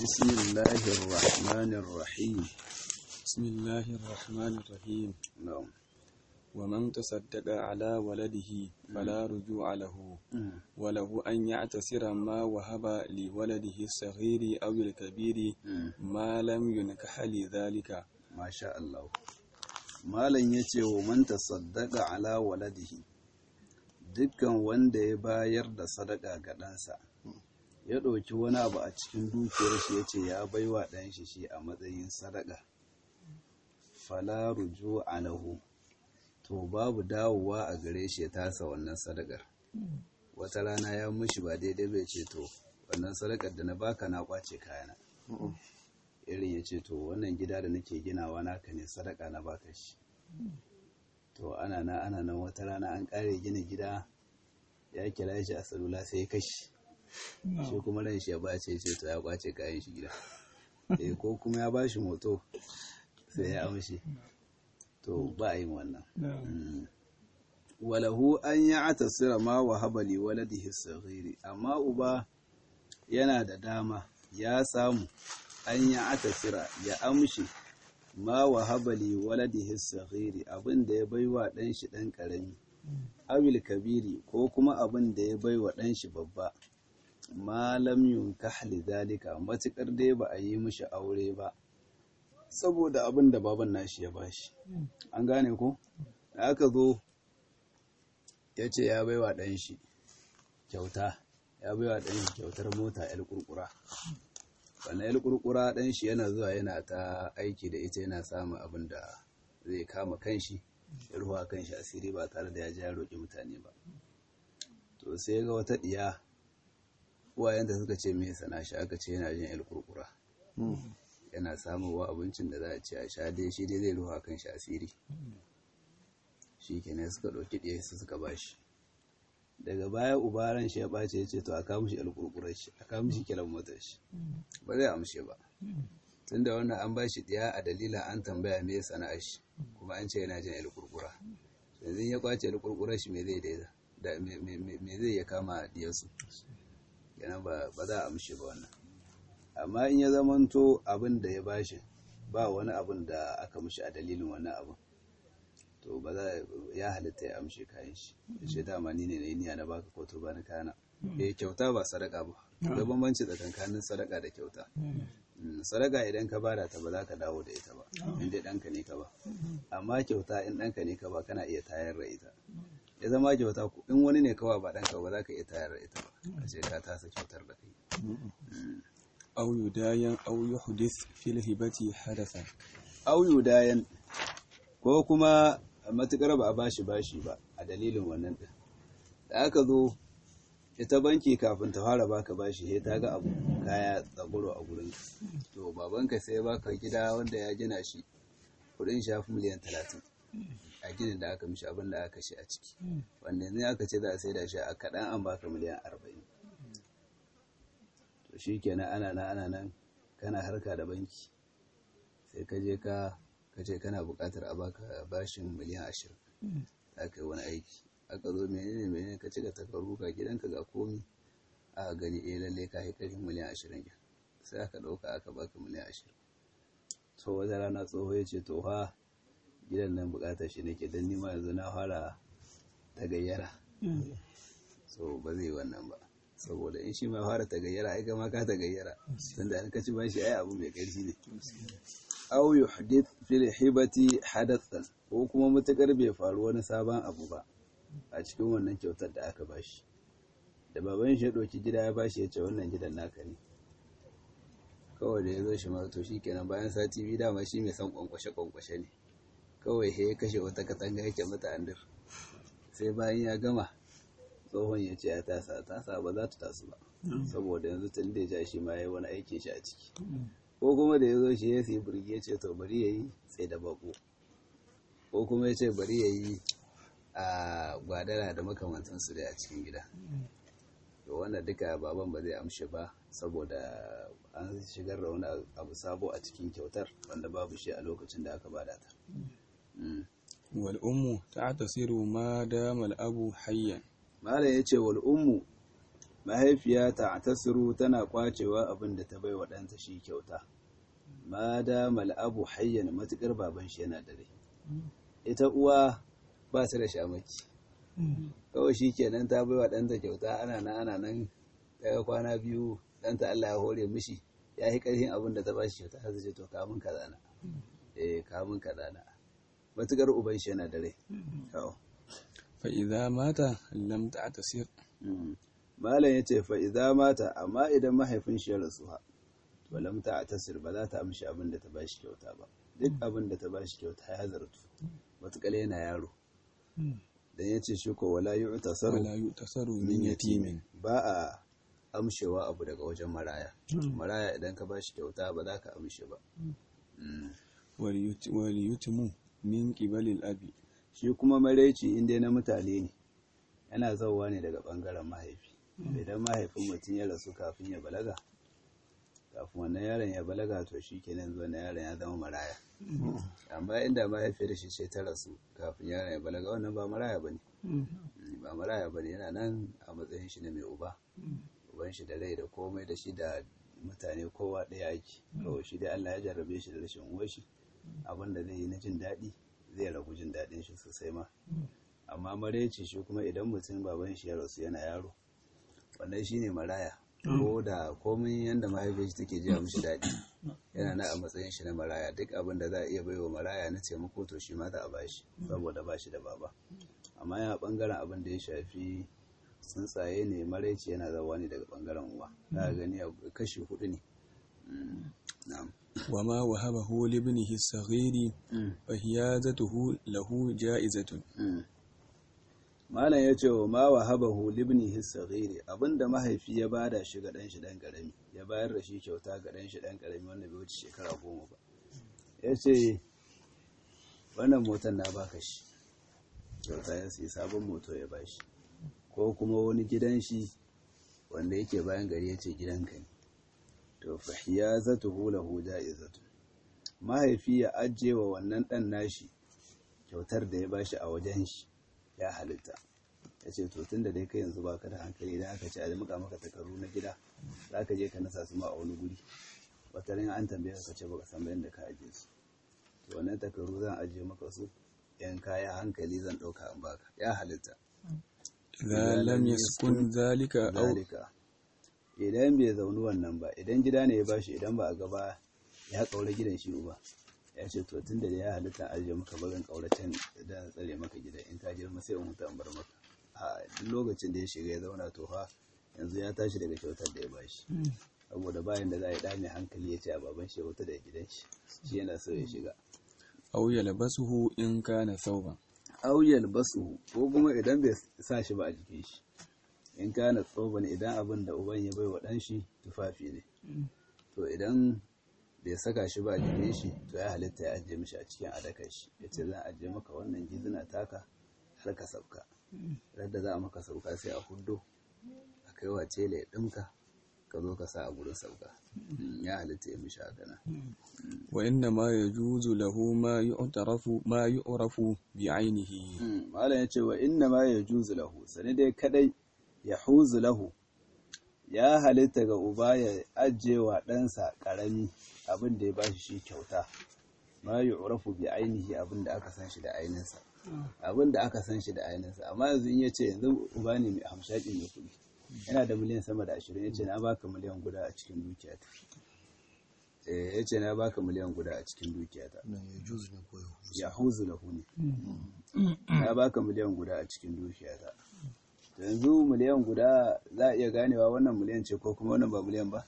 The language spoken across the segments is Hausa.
بسم الله الرحمن الرحيم. بسم الله الرحمن الرحيم. نعم. ومن تصدق على ولده فلا رجوع له وله أن يعتسر ما وهب لولده الصغير أو الكبير ما لم ينكح لذلك. ما شاء الله. malam yace wa man tasaddaqa ala waladihi, dukkan wanda ya bayar da sadaka ga ɗansa, ya ɗauki wani abu a cikin dukiyar shi yace ya baiwa ɗan shi a matsayin sadaka, fala ruju'a lahu, to babu dawowa a gare shi ya tasa wannan sadakar. Wata rana ya mushi ba daidai bai ce to wannan sadakar da na baka na kwace kayana, irin ya ce to wannan gida da nake ginawa naka ne, sadaka na baka shi. To ana nan wata rana an kare gina gida, ya kira shi a salula sai ya kashi, shi kuma ran shi ya bace ce to ya kwace kayan shi gida. Ko kuma ya bashi moto sai ya amshi, to ba a yin wannan. Walahu an ya atasira ma wa habali waladihi saghiri, amma uba yana da dama, ya samu an ya atasira ya amshi ma wa habali waladihi saghiri, abin da ya baiwa dan shi dan karami, awil kabiri, ko kuma abin da ya baiwa dan shi babba, ma lam yunkah lidhalika, matukar dai ba a yi mishi aure ba, saboda abin da baban nashi ya bashi. An gane ko? Da aka zo ya ce ya baiwa dan shi kyauta, ya baiwa dan shi kyautar mota yar kurkura. Wannan yar kurkura dan shi yana zuwa yana ta aiki da ita, yana samun abin da zai kama kanshi, ya ruwa kanshi asiri ba tare da ya ji ya roƙi mutane ba. To sai ga wata diya, uwayenta suka ce me sana shi, aka ce yana jin yar kurkura, yana samun abincin da za a ci a sha dai, shi dai zai ruwa kanshi asiri. Shi kenan suka ɗauki ɗaya su suka bashi. Daga baya ubaran shi ya ɓace, ya ce to a kawo mishi alƙurƙurar shi, a kawo mishi kiran motar shi, ba zai amshe ba, tunda wannan an bashi ɗiya a dalilin an tambaya me sana'ar shi, kuma an ce yana jin alƙurƙura. Yanzu ya kwace alƙurƙurar shi me zai ya kama diyarsu, kenan ba za a amshe ba wannan. Amma in ya zamanto abin da ya bashi ba wani abin da aka mishi a dalilin wannan abin, to ba za ya halitta ya amshe kayan shi, ya ce dama ni ne na yi niyya na baka, ko to ba ni kana. Kyauta ba sadaka ba, da bambanci tsakanin sadaka da kyauta. Sadaka idan ka bada ta ba za ka dawo da ita ba, in dai ɗanka ne ka ba. Amma kyauta in ɗanka ne ka ba, kana iya tayar da ita. Ya zama kyauta in wani ne kawai ba ɗanka ba, za ka iya tayar da ita ba, a ce ka tasa kyautar da kai. أو يداين أو يحدث في الهبة حدثا. أو يداين, ko kuma matukar ba a bashi ba a dalilin wannan din. Da aka zo ita banki kafin ta fara baka bashi, sai ta ga abu kaya tsaguro a gurin, to babanka sai ya baka gida wanda ya gina shi kudin shafi miliyan 30 a ginin da aka mishi, abin da aka kashe a ciki, wanda yanzu aka ce za a sai da shi a kaɗan an baka miliyan 40. To shi kenan ana nan kana harka da banki, sai ka je ka ce kana buƙatar a baka bashin miliyan 20, za ka yi wani aiki, aka zo menene ka cika takardu ka gidanka ga komi, aka gani lalle ka yi ƙarfin miliyan 20, sai aka ɗauka aka baka miliyan 20. So wata rana tsoho ya ce to ha gidan nan buƙatar shi nake, don nima yanzu na fara ta gayyara, so ba zai wannan ba, saboda in shi ma fara ta gayyara, ai gama ka ta gayyara, tunda an kaci bashi ai abu mai ƙarfi ne. Aw yuhdith fil hibati hadathan, ko kuma mutakar bai faru wani sabon abu ba a cikin wannan kyautar da aka bashi. Da baban shi ya ɗauki gida ya bashi, ya ce wannan gidan naka ne, kawai da ya zo shi ma to shikenan, bayan sati biyu dama shi mai son kwankwashe ne, kawai ya kashe wata katanga yake mata andir. Sai bayan ya gama, tsohon ya ce ya tasa ba za ta tasu ba, saboda yanzu tun da ya shi ma ya yi wani aikin shi a ciki. Ko kuma da ya zo shi ya sai burgi, ya ce to bari ya yi sai da bako, ko kuma ya ce bari ya yi a gwadara da makamantansu da a cikin gida. To wannan duka baban ba zai amshe ba, saboda an shigar da wani abu sabo a cikin kyautar wanda babu shi a lokacin da aka bada ta. Wal ummu ta'tasiru ma dama al abu hayyan. Malam ya ce wal ummu, mahaifiya ta tasiru tana kwacewa abin da ta bai wa ɗanta shi kyauta ma da mal'abu hayyan matukar baban shi yana dare. Ita uwa ba ta da shamaki kawai shi kenan ta bai wa ɗanta kyauta ana nan daga kwana biyu ɗanta Allah ya hore mishi ya yi ƙarfin abin da ta ba shi kyauta har zai ce to kamun kazana kamun kazana matukar uban shi yana dare. fa idza mata lam ta'tasir malam yace fa idza mata amma idan mahaifin shi ya rasu ha to lam ta'tasir ba za ta amshi abin da ta ba shi kyauta ba. Duk abin da ta ba shi kyauta ya zartu matukar yana yaro. Dan yace shi ko wala yu'tasaru min yatimin ba a amshewa abu daga wajen maraya. Maraya idan ka ba shi kyauta ba za ka amshe ba. wal yutimu min qibalil abi shi kuma maraici inda na mutane ne yana zauwa ne daga bangaren mahaifi. Idan mahaifin mutum ya rasu kafin ya balaga, kafin wannan yaron ya balaga to shi kenan zuwa na yaron ya zama maraya. Amma inda mahaifiyar shi ce ta rasu kafin yaron ya balaga wannan ba maraya bane. Ba maraya bane, yana nan a matsayin shi na mai uba. Uban shi da rai da komai da shi da mutane kowa ɗaya ake. Kawai shi dai Allah ya jarrabe shi da rashin uwar shi. Abin da zai yi na jin daɗi zai ragu jin daɗin shi sosai ma. Amma maraici shi kuma idan mutum baban shi ya rasu yana yaro, wannan shine maraya. Ko da komai yanda mahaifiyar shi take jiya mishi daɗi yana na a matsayin shi na maraya. Duk abin da za a iya baiwa maraya na taimako to shi ma za a bashi saboda bashi da baba. Amma yana bangaren abin da ya shafi tsuntsaye ne, maraici yana zawa ne daga bangaren uwa. Za a gani kashi 4 ne. Na'am. وما وهبه لابنه الصغير فهيازته له جائزة. Malam ya ce wa ma wahabahu libnihi as-saghiri abinda mahaifi ya bada shi ga dan shi dan karami, ya bayar da shi kyauta ga dan shi dan karami wanda bai wuce shekara 10 ba. Yace wannan motar na baka shi kyauta, ya sai sabon moto ya bashi. Ko kuma wani gidan shi wanda yake bayan gari yace gidanka ne, to fa hiyazatuhu lahu ja'izatu. Mahaifi ya ajiye wa wannan dan nashi kyautar da ya bashi a wajen shi ya halitta. Ya ce to tun da dai kai yanzu baka da hankali, idan aka ce a muka maka takaru na gida za ka je ka nasa su ma a wani guri, wata ran an tambaye ka ce baka san bayan da ka ajiye su, to wannan takaru zan ajiye maka su, yan kaya hankali zan ɗauka an baka, ya halitta. Idan lam yaskun zalika idan bai zauni wannan ba, idan gida ne ya bashi, idan ba a gaba ya kaura gidan shi uba, ya ce to tun da ya halitta ajiye maka barin kauracen da tsare maka gida, in ka girma sai in huta in bar maka. A duk lokacin da ya shiga ya zauna to fa yanzu ya tashi daga kyautar da ya bashi, saboda bayan da za a yi ɗa mai hankali ya ce a baban shi ya huta da gidan shi yana so ya shiga. aw yalbasuhu in kana thawban, aw yalbasuhu ko kuma idan bai sa shi ba a jikin shi, in kana thawban idan abin da uban ya bai wa ɗan shi tufafi ne, to idan bai saka shi ba a jikin shi to ya halitta ya ajiye mishi a cikin adakar shi, ya ce zan ajiye maka wannan gizina taka har ka sauka, radda za a maka sauka sai a hudo a kai wa tela ya ɗinka ka zo ka sa a gurin sauka. Ya halitta ya mishi haka nan. wa inna ma yajuzu lahu ma yu'rafu bi ainihi. Malam ya ce wa inna ma yajuzu lahu, sani dai kadai yahuzu lahu, ya halitta ga uba ya ajiye wa ɗansa ƙarami abin da ya bashi shi kyauta, ma yu'rafu bi ainihi, abin da aka san shi da ainihinsa, abin da aka san shi da ainihinsa. Amma yanzu in yace yanzu uba ne mai hamshaki mai kuɗi, yana da miliyan sama da 20, yace na baka miliyan guda a cikin dukiyata, yace na baka miliyan guda a cikin dukiyata, yahuzu lahu ne, na baka miliyan guda a cikin dukiyata. Yanzu miliyan guda za a iya ganewa wannan miliyan ce ko kuma wannan ba miliyan ba.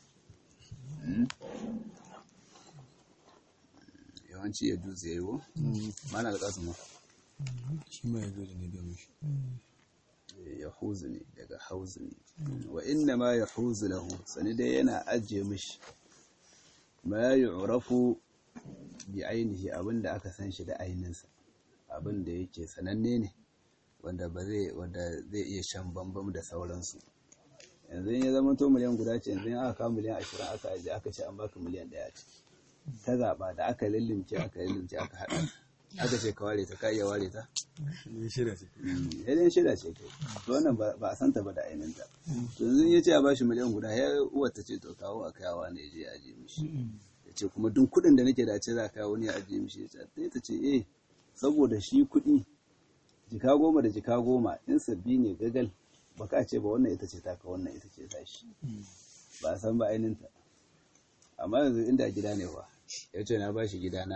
Yawanci ya dutse ya yi wo? Mana da ƙasa ma? Shi ma ya zo da ne domin shi. Ya huzu ne daga hauzu ne. Wa inna ma ya huzu lahu, sani dai yana ajiye mishi ma ya yi urafu bi ainihi, abin da aka san shi da ainihinsa, abin da yake sananne ne, wanda zai iya shan bambam da sauransu. Yanzu ya zama to miliyan guda ce, yanzu aka kawo miliyan 20 aka ajiye aka ce an baka miliyan 1 ce ta zaɓa da aka lillimce aka haɗa aka ce ka ware ta ka iya ware ta shida ce idan shida ce kai to wannan ba a santa ba da ainihinta to yanzu ya ce a bashi miliyan guda ya uwar ta ce to kawo a kayawa ne je aje mishi ya ce kuma duk kuɗin da nake da ce za ka kawo ne aje mishi ya ce ta ce saboda shi kuɗi jika 10 da jika 10 in sabbi ne gagal baka ce ba wannan ita ce taka wannan ita ce tashi ba a san ba ainihinta amma yanzu inda gida ne ba ya ce na bashi gidana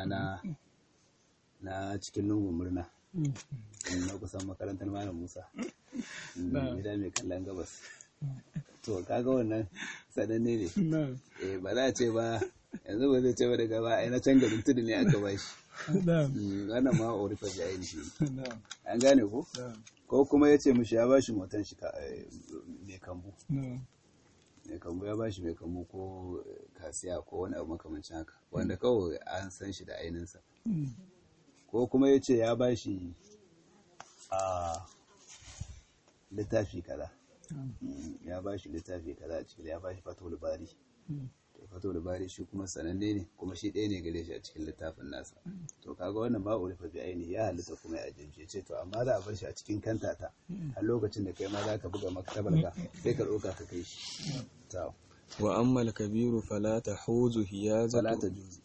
na cikin lungun murna na kusan makarantar malam Musa gida mai kallon gabas to kaga wannan sananne ne ba za a ce ba yanzu ba zai ce ba daga ba ai na can garin tudu ne aka bashi wannan ma orifa ji ainihi an gane ko kuma ya ce mishi ya bashi motan shi mai kambu mai kambu ya bashi mai kambu ko kasiya ko wani abu makamancin haka wanda kawai an san shi da ainihinsa ko kuma ya ce ya bashi a littafi kaza ya bashi littafi kaza a cikin ya bashi fatul bari fatul bari shi kuma sananne ne kuma shi ɗaya ne gare shi a cikin littafin nasa to kaga wannan ba urifa bi aini ya halitta kuma ya jinje ce to amma za a bar shi a cikin kantata a lokacin da kai ma za ka buga maktabar ka sai ka ɗauka ka kai shi wa amma al-kabiru fala tahuzu hiyazatu fala tajuzu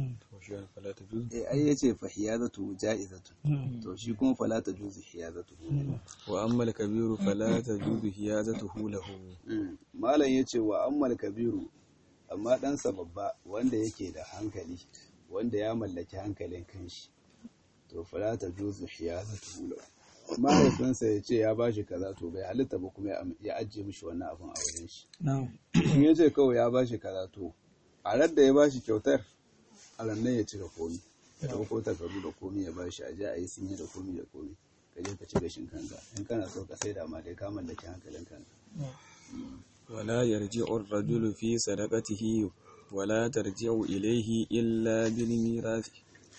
ai yace fa hiyazatu ja'izatu to shi kuma fala tajuzu hiyazatu wa amma al-kabiru fala tajuzu hiyazatuhu lahu malam yace wa amma al-kabiru amma ɗansa babba wanda yake da hankali wanda ya mallaki hankalin kanshi to fala tajuzu hiyazatu lahu mahaifinsa ya ce ya bashi kaza to bai halitta ba kuma ya ajiye mishi wannan abin a wajen shi in ya ce kawai ya bashi kaza to a radda ya bashi kyautar a rannan ya cika komi ya ɗauko takardu da komi ya bashi a je a yi sinye da komi da komi ka je ka ci gashin kanka in kana so ka sai da ma dai ka mallaki hankalin kanka wala yarji'u ar-rajulu fi sadaqatihi wala tarji'u ilayhi illa bil mirath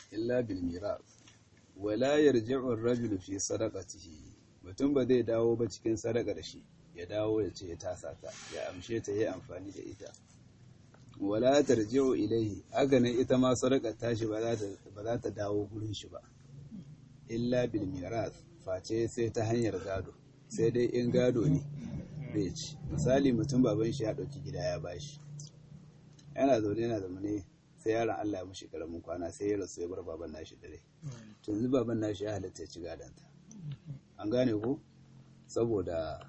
wala yarji'u ar-rajulu fi sadaqatihi mutum ba zai dawo ba cikin sadakar shi ya dawo ya ce ya tasa ta ya amshe ta yi amfani da ita wala tarji'u ilayhi haka ne ita ma sadakar tashi ba za ta dawo gurin shi ba illa bil mirath face sai ta hanyar gado sai dai in gado ne bai ci misali mutum baban shi ya dauki gida ya bashi yana zaune sai yaron Allah ya mushi karamin kwana sai ya rasu ya bar baban nashi dare to yanzu baban nashi ya halatta ya ci gadanta an gane ko saboda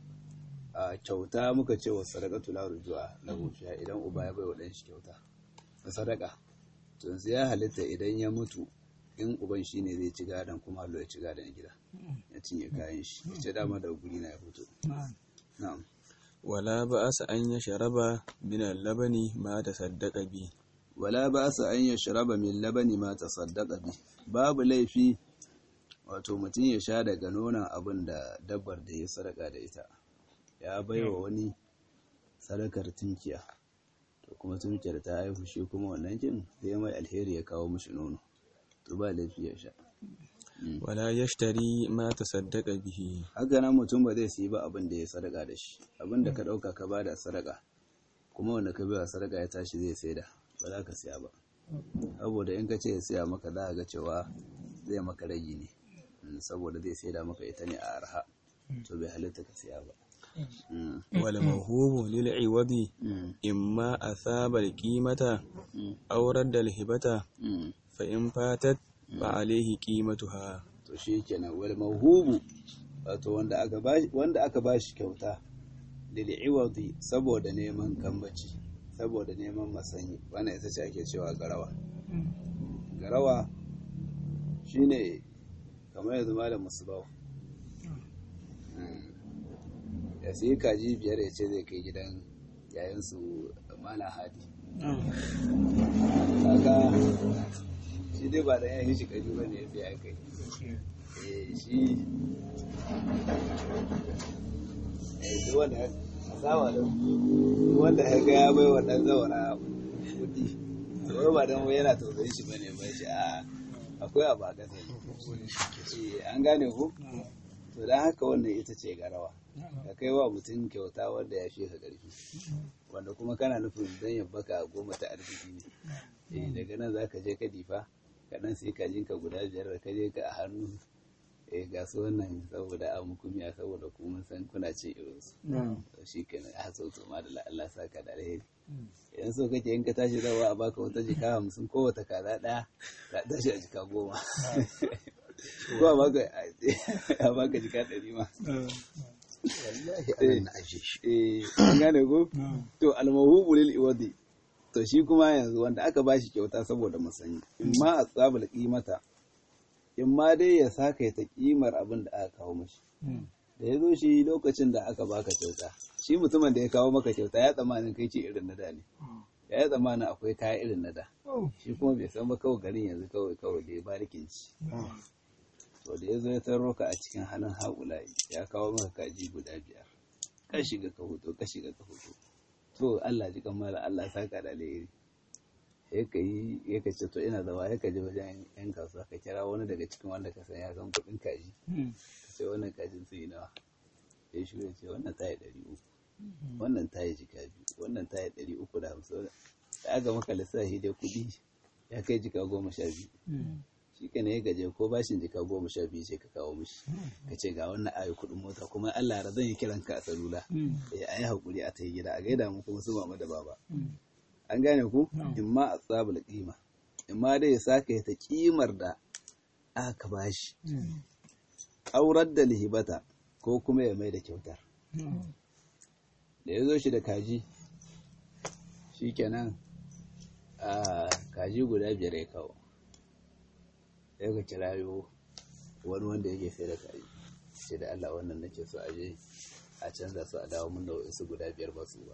a kyauta muka ce wa sadaqatu la rujua lahu fiha idan uba ya bai wa dan shi kyauta na sadaka to yanzu ya halatta idan ya mutu in uban shine zai ci gadan kuma Allah ya ci gadan gida ya cinye kayan shi ya ce dama da guri na ya fito na'am wala ba'asa an yashraba min al-labani ma tasaddaqa bi wala ba'asa an yashraba min labani ma tasaddaqa bi babu laifi wato mutum ya sha daga nonon abin da dabbar da ya sadaka da ita ya baiwa wani sadakar tunkiya to kuma tunkiyar ta haihu shi kuma wannan kin sai mai alheri ya kawo mishi nono to ba laifi ya sha wala yashtari ma tasaddaqa bihi haka nan mutum ba zai siyi ba abin da ya sadaka da shi abin da ka dauka ka bada sadaka kuma wanda ka biya sadaka ya tashi zai saida ba za ka siya ba saboda in ka ce ya siya maka za ka ga cewa zai maka ragi ne saboda zai saida maka ita ne a arha to bai halitta ka siya ba wal mawhubu lil iwadi imma athaba al qimata aw radda al hibata fa in fatat ba alaihi qimatuha to shikenan wal mawhubu wato wanda aka bashi kyauta lil iwadi saboda neman kambaci saboda neman masanyi wannan ita ce ake cewa garawa shine kamar yanzu malam musbahu ya sai kaji 5 ya ce zai kai gidan yayansu malam hadi kaga shi dai ba da yayin shi kaji ba ne sai ya kai shi wanda sawa da wanda ya ga ya bai wannan zawara kudi to ba dan yana tausayin shi bane ba shi akwai abu a kasa an gane ku to dan haka wannan ita ce garawa ka kai wa mutum kyauta wanda ya fi ka karfi wanda kuma kana nufin dan ya baka 10 ta arziki ne daga nan zaka je ka difa kaɗan sai kajinka guda 5 da kaje ka a hannu ga su wannan saboda an mukumiya saboda kuma san kuna ce irinsu shi kenan ya so to ma da Allah saka da alheri idan so kake in ka tashi zawa a baka wata jika 50 ko wata kaza ɗaya ka tashi a jika 10 ko a baka jika 100 ma wallahi ana na aje shi an gane ko to almahubu lil iwadi to shi kuma yanzu wanda aka bashi kyauta saboda musanyi in ma asabul qimata in ma dai ya saka ta kimar abin da aka kawo mashi da ya zo shi lokacin da aka baka kyauta shi mutumin da ya kawo maka kyauta ya tsammanin kai ce irin na da ne ya yi tsammanin akwai kaya irin na da shi kuma bai san ba kawai garin yanzu kawai da ya barikin ci to da ya zo ya taro ka a cikin halin haƙulayi ya kawo maka kaji guda 5 ka shiga ka hoto to Allah ji kamar Allah saka da alheri ya ka ce to ina zama ya ka je wajen yan kasuwa ka kira wani daga cikin wanda ka san ya san kuɗin kaji ka ce wannan kajin su yi nawa ya shi ya ce wannan ta yi 300 wannan ta yi jika 2 wannan ta yi 350 da aka maka lissafi dai kuɗi ya kai jika 12 shi ka ne ya gaje ko bashin jika 12 sai ka kawo mishi ka ce ga wannan ayi kuɗin mota kuma Allah ra zan yi kiran ka a salula a yi haƙuri a ta yi gida a gaida mu kuma su mama da baba an gane ku in ma a tsabula ƙima in ma dai ya sake ta ƙimar da aka bashi aurar da lihibata ko kuma ya mai da kyautar da ya zo shi da kaji shi kenan a kaji guda 5 ya kawo ya ga kirayo wani wanda yake sai da kaji ce da Allah wannan nake so aje a canza su a dawo mun da wasu guda 5 ba su ba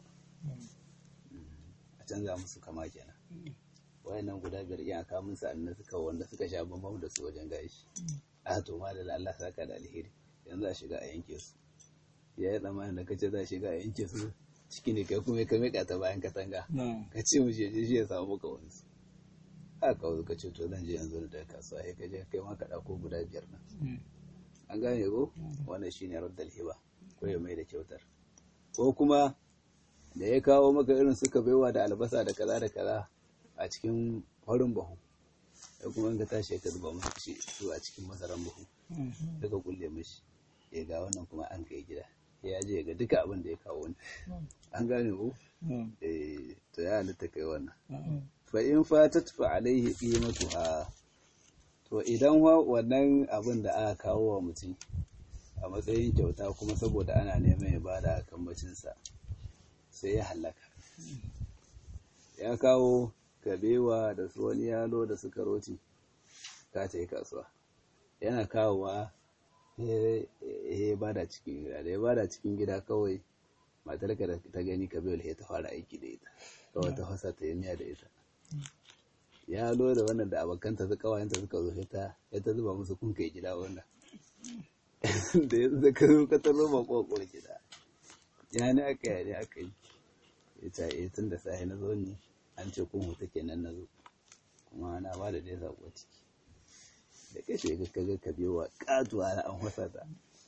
canza musu kama kenan wayannan guda 5 in aka mun sa'annan suka wanda suka sha bambam da su wajen gashi a to ma da Allah saka da alheri yanzu a shiga a yanke su ya yi tsammanin da kace za a shiga a yanke su ciki ne kai kuma ka meka ta bayan katanga ka ce mu je shi ya samu maka wani haka wasu ka ce to zan je yanzu da kasuwa sai ka je kai ma ka dauko guda 5 nan an gane ko wannan shine raddal hiba ko ya mai da kyautar ko kuma da ya kawo maka irin suka baiwa da albasa da kaza a cikin farin bahu da kuma in ka tashi ka zuba musu shi su a cikin masaran bahu daga kulle mishi ga wannan kuma an kai gida ya je ga duka abin da ya kawo ni an gane ko to ya halitta kai wannan fa in fatat fa alaihi qimatuha to idan wannan abin da aka kawo wa mutum a matsayin kyauta kuma saboda ana neman ya bada kambacin sa sai ya halaka ya kawo kabewa da su wani yalo da suka roti ka ta yi kasuwa yana kawowa ya bada cikin gida da ya bada cikin gida kawai matarka da ta gani kabewa ya ta fara aiki da ita kawai ta fasa ta yi miya da ita yalo da wannan da abokanta su kawayenta suka zo ya ta zuba musu kun kai gida wannan da ya zaka zo ka taro ba kokor gida ya ne aka yi ya ce tun da sahi na zo ne an ce kun huta kenan na zo kuma na ba da dai zaɓo ciki da kashe ga kaga ka biyo wa ƙatuwa na an wasa ta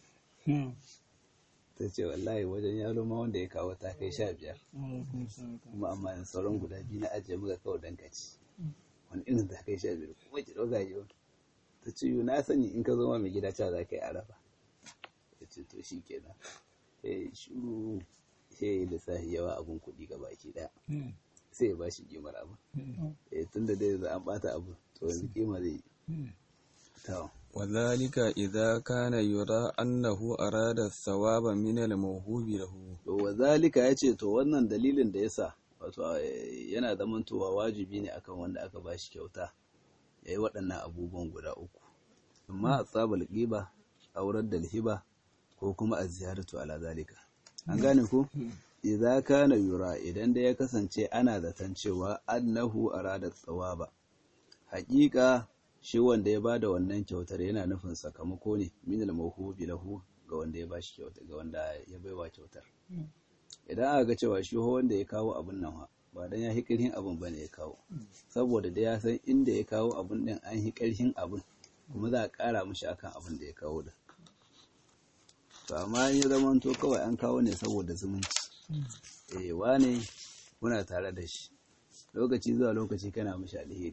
ta ce wallahi wajen yalo ma wanda ya kawo ta kai 15 kuma amma in sauran guda 2 na ajiye muka kawo dan kaci wani irin ta kai 15 kuma ki ɗauka yi wani ta ce yi na sani in ka zo ma mai gida cewa za ka yi arafa ta ce to shi kenan shuru sai da sahi yawa abun kuɗi ga baki ɗaya sai ya ba shi kimar abu tun da dai za an ɓata abu to yanzu kima zai yi وذلك إذا كان يرى أنه أراد الثواب من الموهوب له. وذلك yace to wannan dalilin da yasa wato yana zamantowa wajibi ne akan wanda aka bashi kyauta yayi waɗannan abubuwan guda 3 amma asabul qiba aurar da hiba ko kuma az-ziyaratu ala zalika an gane ko idza kana yura idan da ya kasance ana zaton cewa annahu arada thawaba haƙiƙa shi wanda ya bada wannan kyautar yana nufin sakamako ne minal mawhubi lahu ga wanda ya bashi kyautar ga wanda ya baiwa kyautar idan aka ga cewa shi wanda ya kawo abun nan ba dan ya hi karhin abun bane ya kawo saboda da ya san inda ya kawo abun din an hi karhin abun kuma za a ƙara mishi akan abun da ya kawo da to amma in ya zama to kawai an kawo ne saboda zumunci wane muna tare da shi lokaci zuwa lokaci kana mishi alheri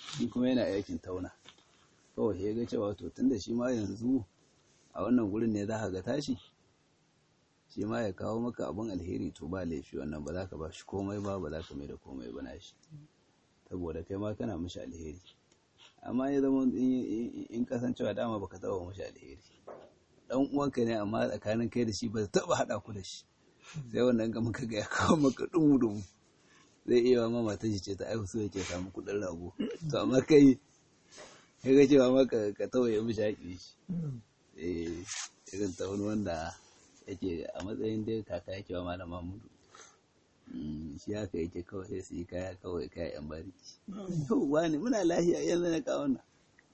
shi kuma yana aikin tauna kawai ya ga cewa to tunda shi ma yanzu a wannan gurin ne za ka ga tashi shi ma ya kawo maka abin alheri to ba laifi wannan ba za ka ba shi komai ba za ka mai da komai ba na shi saboda kai ma kana mishi alheri amma ya zama in kasancewa dama baka taba mishi alheri dan uwanka ne amma tsakanin kai da shi ba taba hada ku da shi sai wannan ga muka ga ya kawo maka dumu zai iya ma mata shi ce ta aihu so yake samu kudin rago to amma kai ga cewa maka ka tawaye mishi haƙi shi irin ta wani wanda yake a matsayin dai kaka yake wa malam Mahmudu shi haka yake kawai sai su yi kaya kawai kaya yan bariki to wani muna lafiya yanzu na kawo na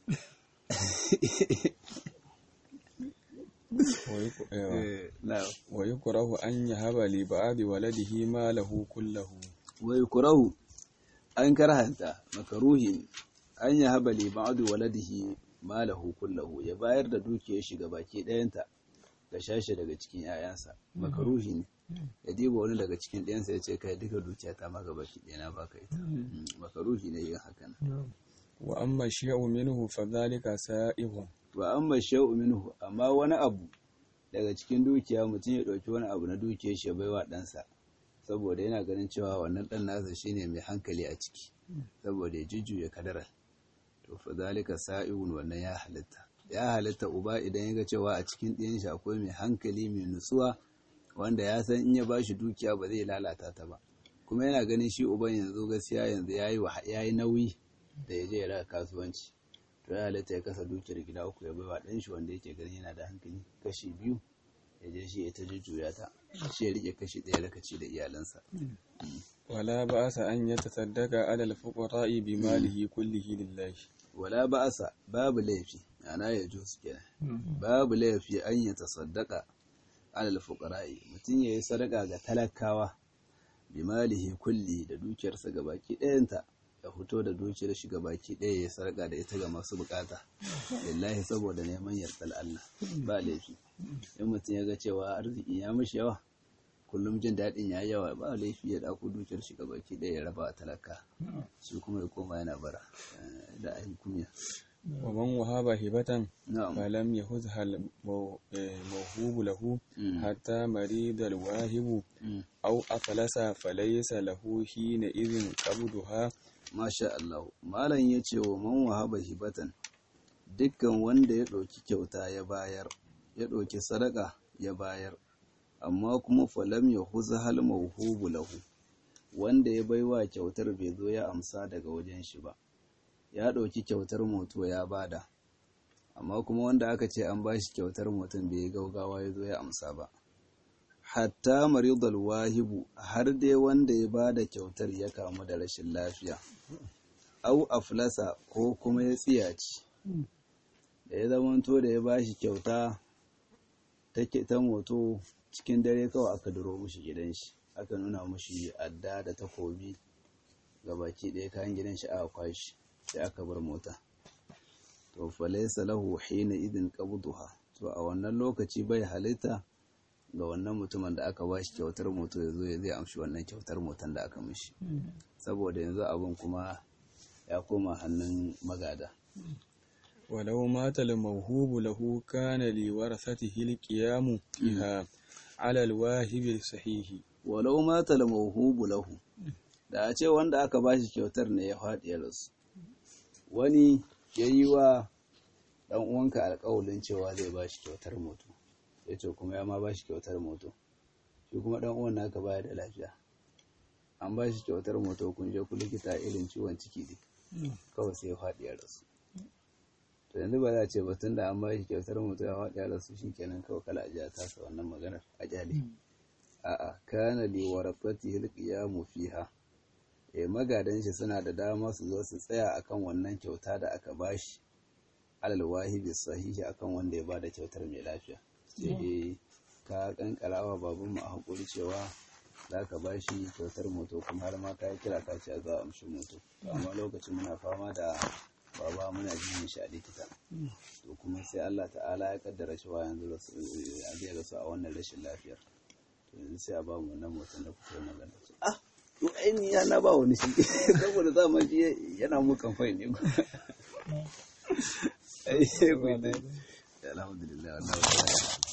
wa yukrahu an yahaba li ba'di waladihi ma lahu kullahu wa yukrahu an karhanta makaruhin an yahaba li ba'di waladihi ma lahu kullahu ya bayar da dukiyar shi ga baki ɗayanta ga shashi daga cikin 'ya'yansa makaruhi ne ya diba wani daga cikin ɗayansa ya ce kai duka dukiya ta maka baki ɗaya na baka ita makaruhi ne yin hakan wa amma shay'u minhu fa dhalika sa'ihun wa amma shay'u minhu amma wani abu daga cikin dukiya mutum ya ɗauki wani abu na dukiyar shi ya baiwa ɗansa saboda yana ganin cewa wannan ɗan nasa shine mai hankali a ciki saboda ya jujjuya kadara to fa dhalika sa'ihun wannan ya halitta uba idan ya ga cewa a cikin ɗiyan shi akwai mai hankali mai nutsuwa wanda ya san in ya ba shi dukiya ba zai lalata ta ba kuma yana ganin shi uban yanzu gaskiya yanzu ya yi nauyi da ya je ya raka kasuwanci to ya halitta ya kasa dukiyar gida uku ya baiwa ɗan shi wanda yake ganin yana da hankali kashi biyu ya je shi ya ta jujjuya ta shi ya rike kashi ɗaya da kaci da iyalansa wala ba'asa an yatasaddaqa 'ala al-fuqara'i bi malihi kullihi lillahi wala ba'asa babu laifi ana ya jus kenan babu laifi an ya tasaddaqa alal fuqara'i mutun yayi sadaka ga talakawa bi malihi kulli da dukiyarsa gabaki ɗayanta ya fito da dukiyar shi gabaki ɗaya yayi sadaka da ita ga masu bukata lillahi saboda neman yardar Allah ba laifi in mutun ya ga cewa arziki ya mishi yawa kullum jin daɗin ya yawa ba laifi ya ɗauko dukiyar shi gabaki ɗaya ya raba talaka shi kuma ya koma yana bara da ayi kunya wa man wahaba hibatan falam yahuzha al-mawhub lahu hatta marid al-wahib aw aflasa falaysa lahu hina idhin qabduha masha Allah malan yace wa man wahaba hibatan dukkan wanda ya ɗauki kyauta ya bayar ya ɗauki sadaka ya bayar amma kuma falam yahuzha al-mawhub lahu wanda ya baiwa kyautar bai zo ya amsa daga wajen shi ba ya ɗauki kyautar moto ya bada amma kuma wanda aka ce an bashi kyautar moton bai gaugawa ya zo ya amsa ba hatta maridal wahibu har dai wanda ya bada kyautar ya kamu da rashin lafiya au aflasa ko kuma ya tsiyaci da ya zamanto da ya bashi kyauta ta moto cikin dare kawai aka duro mushi gidan shi aka nuna mushi adda da takobi ga baki ɗaya kayan gidan shi aka kwashi sai aka bar mota to falaysa lahu hina idin qabduha to a wannan lokaci bai halitta ga wannan mutumin da aka bashi kyautar moto yazo ya zai amshi wannan kyautar motan da aka mishi saboda yanzu abun kuma ya koma hannun magada walau mata al-mawhub lahu kana li warasatihi al-qiyamu biha ala al-wahib sahihi walau mata al-mawhub lahu da a ce wanda aka bashi kyautar ne ya faɗi ya rasu wani ya yi wa ɗan uwanka alƙawalin cewa zai ba shi kyautar moto ya ce kuma ya ma ba shi kyautar moto shi kuma ɗan uwan naka baya da lafiya an ba shi kyautar moto kun je ku likita irin ciwon ciki ne kawai sai ya faɗi ya rasu to yanzu ba za a ce ba tun da an ba shi kyautar moto ya faɗi ya rasu shi kenan kawai kala a ji a tasa wannan maganar a kyale a'a kana li warasatihi al-qiyamu fiha magadan shi suna da dama su zo su tsaya akan wannan kyauta da aka bashi alal wahibi sahihi akan wanda ya bada kyautar mai lafiya sai ka kankarawa babun mu a hakuri cewa za ka bashi kyautar moto kuma har ma ka kira ka ce za a amshi moto amma lokacin muna fama da baba muna jin shi a likita to kuma sai Allah ta'ala ya kaddara shi wa yanzu zai rasu a wannan rashin lafiyar to yanzu sai a ba mu wannan motar da kuke magana to ainihin ya na ba wani shi saboda zaman shi yana mu kamfai ne alhamdulillah